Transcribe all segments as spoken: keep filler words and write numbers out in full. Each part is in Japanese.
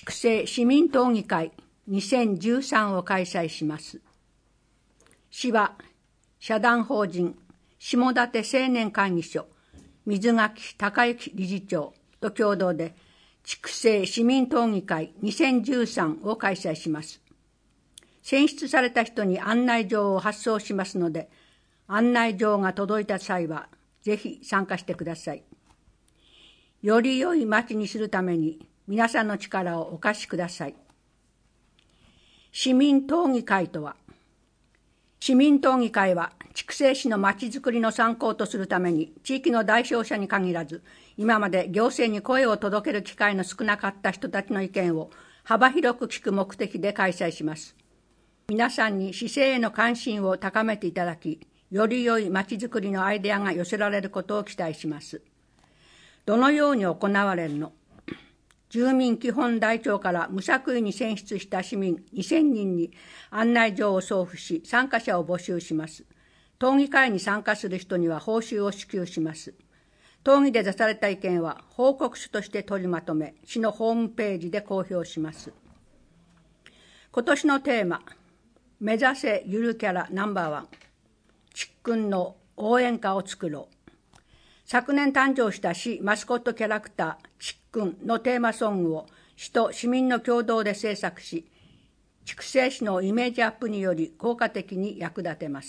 筑西市民討議会にせんじゅうさんを開催します。市は社団法人下館青年会議所水垣隆之理事長と共同で筑西市民討議会にせんじゅうさんを開催します。選出された人に案内状を発送しますので、案内状が届いた際はぜひ参加してください。より良い町にするために皆さんの力をお貸しください。市民討議会とは、市民討議会は筑西市のまちづくりの参考とするために、地域の代表者に限らず、今まで行政に声を届ける機会の少なかった人たちの意見を幅広く聞く目的で開催します。皆さんに市政への関心を高めていただき、より良いまちづくりのアイデアが寄せられることを期待します。どのように行われるの？住民基本台帳から無作為に選出した市民にせんにんに案内状を送付し、参加者を募集します。討議会に参加する人には報酬を支給します。討議で出された意見は報告書として取りまとめ、市のホームページで公表します。今年のテーマ、目指せゆるキャラナンバーワン、ちっくんの応援歌を作ろう。昨年誕生した市マスコットキャラクターちっくんのテーマソングを市と市民の共同で制作し、筑西市のイメージアップにより効果的に役立てます。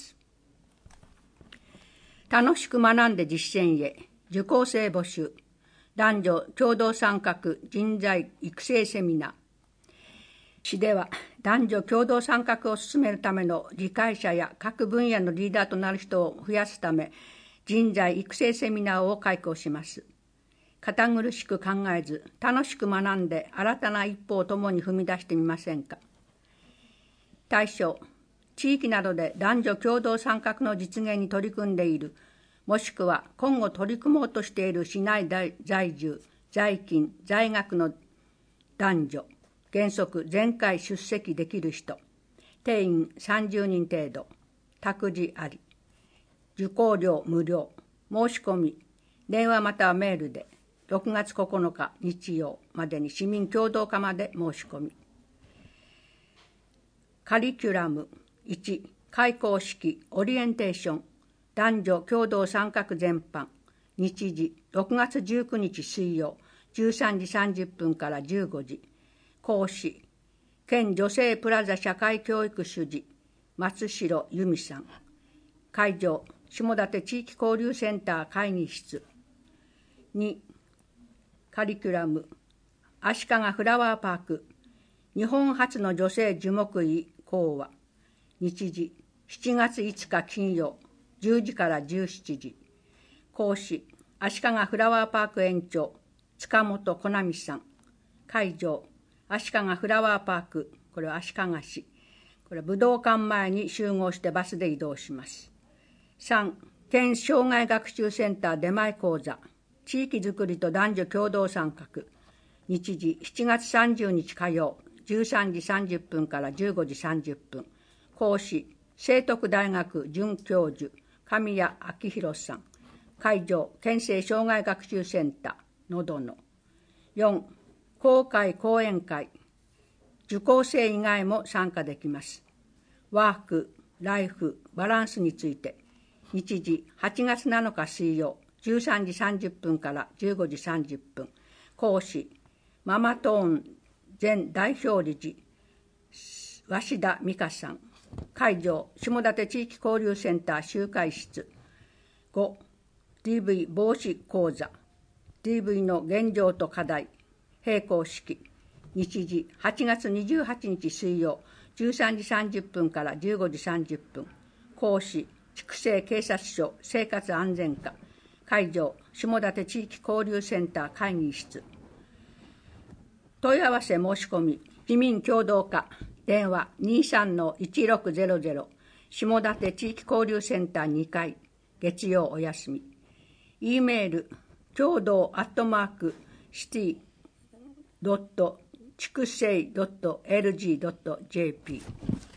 楽しく学んで実践へ、受講生募集、男女共同参画人材育成セミナー。市では男女共同参画を進めるための理解者や各分野のリーダーとなる人を増やすため、人材育成セミナーを開講します。堅苦しく考えず、楽しく学んで新たな一歩を共に踏み出してみませんか。対象、地域などで男女共同参画の実現に取り組んでいる、もしくは今後取り組もうとしている市内在住、在勤、在学の男女、原則全会出席できる人、定員さんじゅうにん程度、託児あり、受講料無料、申し込み、電話またはメールでろくがつここのか日曜までに市民協働課まで申し込み。カリキュラムいち、開講式オリエンテーション、男女共同参画全般、日時ろくがつじゅうくにち水曜じゅうさんじさんじゅっぷんからじゅうごじ、講師、県女性プラザ社会教育主事、松代由美さん。会場、下館地域交流センター会議室。に、カリキュラム、足利フラワーパーク、日本初の女性樹木医講話。日時、しちがついつか金曜、じゅうじからじゅうしちじ。講師、足利フラワーパーク園長、塚本小波さん。会場、足利フラワーパーク、これは足利市。これは武道館前に集合してバスで移動します。さん、県障害学習センター出前講座、地域づくりと男女共同参画。日時、しちがつさんじゅうにち火曜、じゅうさんじさんじゅっぷんからじゅうごじさんじゅっぷん。講師、聖徳大学准教授、神谷明宏さん。会場、県政障害学習センター、のどの。よん、公開講演会。受講生以外も参加できます。ワーク、ライフ、バランスについて。日時、はちがつなのか水曜、じゅうさんじさんじゅっぷんからじゅうごじさんじゅっぷん。講師、ママトーン前代表理事、鷲田美香さん。会場、下館地域交流センター集会室。ご、ディーブイ 防止講座。ディーブイ の現状と課題。閉講式。日時、はちがつにじゅうはちにち水曜、じゅうさんじさんじゅっぷんからじゅうごじさんじゅっぷん。講師、筑西警察署生活安全課。会場、下館地域交流センター会議室。問い合わせ申し込み、市民協働課、電話 にさんのいちろくゼロゼロ、下館地域交流センターにかい、月曜お休み。E メール、共同アットマーク、シティドット筑西ドットエルジードットジェーピー